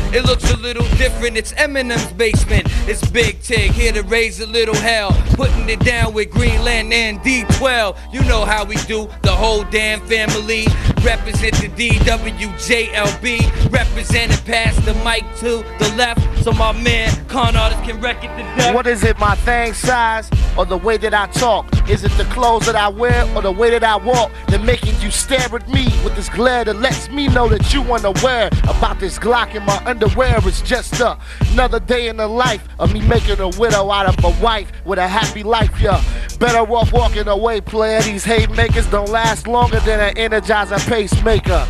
It looks a little different, it's Eminem's basement. It's Big Tig, here to raise a little hell. Putting it down with Greenland and D12. You know how we do, the whole damn family. Represent the DWJLB. Representing past the mic to the left. So my man, con artist can wreck it to death. What is it, my thing size or the way that I talk? Is it the clothes that I wear or the way that I walk that making you stare at me with this glare that lets me know that you unaware about this Glock in my underwear? It's just another day in the life of me making a widow out of a wife with a happy life, yeah. Better off walking away, player. These hate makers don't last longer than an Energizer pacemaker.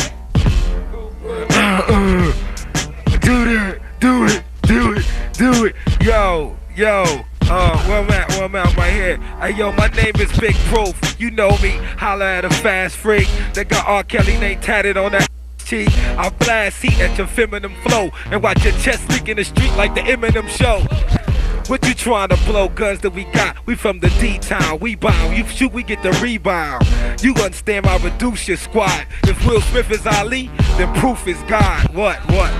Do it. Yo. Where I'm at right here. Hey, yo, my name is Big Proof. You know me. Holla at a fast freak. They got R. Kelly name tatted on that cheek. I'll blast heat at your feminine flow and watch your chest leak in the street like the Eminem show. What you trying to blow? Guns that we got. We from the D-town. We bound. You shoot, we get the rebound. You understand? I reduce your squad. If Will Smith is Ali, then Proof is God. What?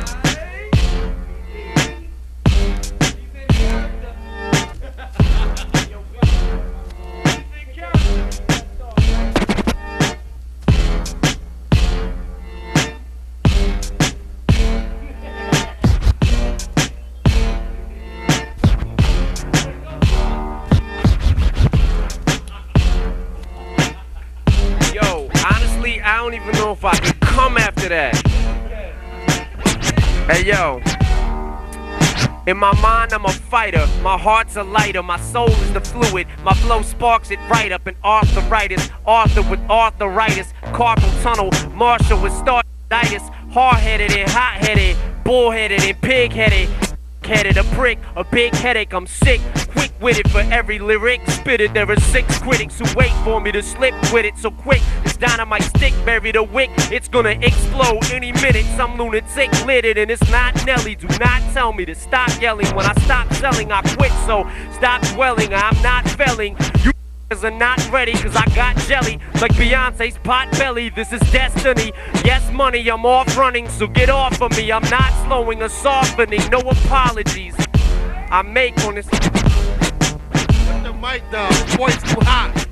I don't even know if I can come after that. Hey yo, in my mind I'm a fighter, my heart's a lighter, my soul is the fluid, my flow sparks it right up in arthritis, Arthur with arthritis, carpal tunnel, Marshall with startitis, hard-headed and hot-headed, bull-headed and pig-headed, headed a prick, a big headache, I'm sick, quick with it for every lyric, spit it, there are 6 critics who wait for me to slip with it, so quick, this dynamite stick, bury the wick, it's gonna explode any minute, some lunatic lit it, and it's not Nelly, do not tell me to stop yelling, when I stop selling, I quit, so stop dwelling, I'm not felling, you are not ready, cause I got jelly, like Beyonce's pot belly, this is destiny, yes money, I'm off running, so get off of me, I'm not slowing or softening, no apologies, I make on this. Put the mic down, voice too hot.